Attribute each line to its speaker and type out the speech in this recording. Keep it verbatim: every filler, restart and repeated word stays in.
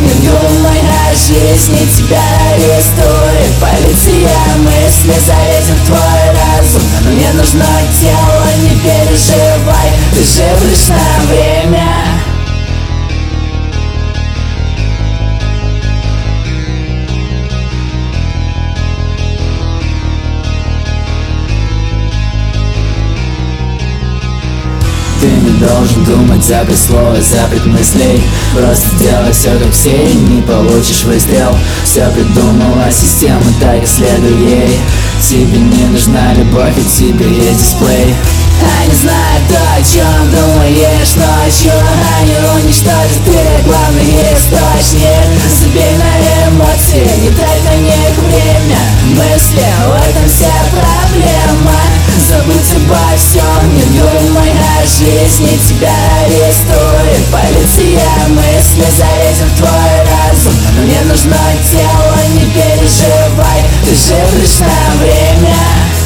Speaker 1: Не думай о жизни, тебя арестует полиция. Мысли залезем в твой разум, но мне нужно тело, не переживай, ты жив лишь на время. Ты не должен думать, запрет слова, запрет мыслей. Просто делай все как все и не получишь выстрел. Все придумала система, так и следуй ей. Тебе не нужна любовь, и тебе есть дисплей. Они знают то, о чем думаешь ночью. Они уничтожат ты, главный источник. Забей на эмоции, не трать на них время. Мысли, в этом вся проблема. Забудь обо всем, не думай о жизни, тебя арестует полиция. Мысли залезем в твой разум, но мне нужно тело, не переживай, ты жив лишь на время.